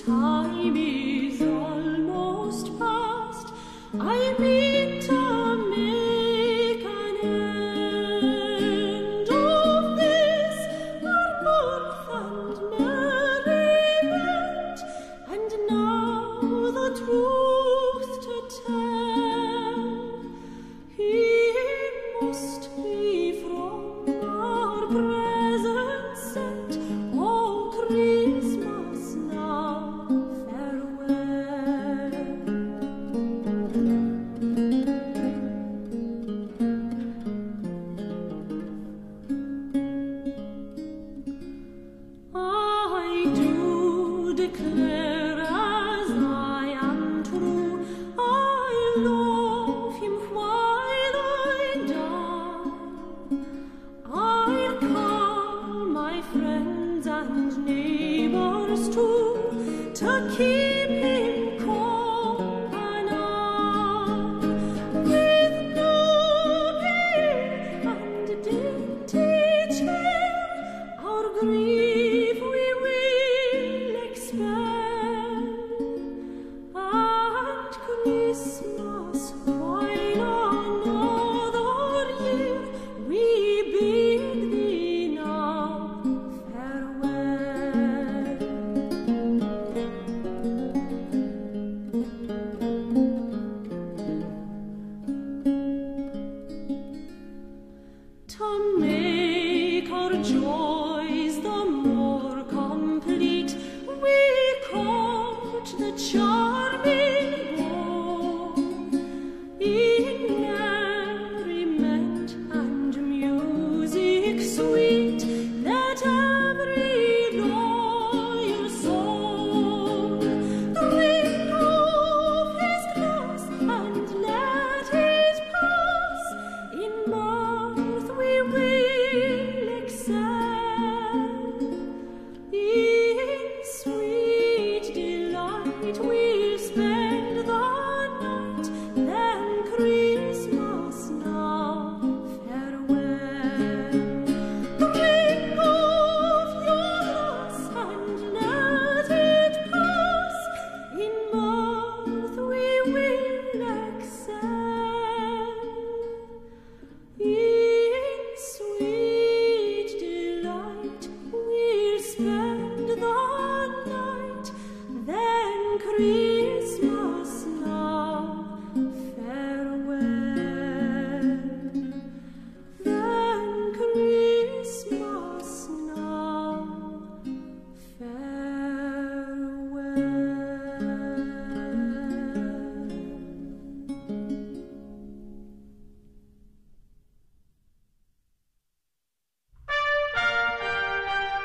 time is almost past. I mean to make an end of this our mirth and merriment, and now the truth to tell, he must be from our present set. Oh, Christmas now, farewell. I do declare, as I am true, I love him while I die. I'll call my friends and neighbors too, to keep him company, with new pain and dainty cheer. Our grief we will expel, and Christmas while another year we bid thee now farewell. To make our joys the more complete, we court the charming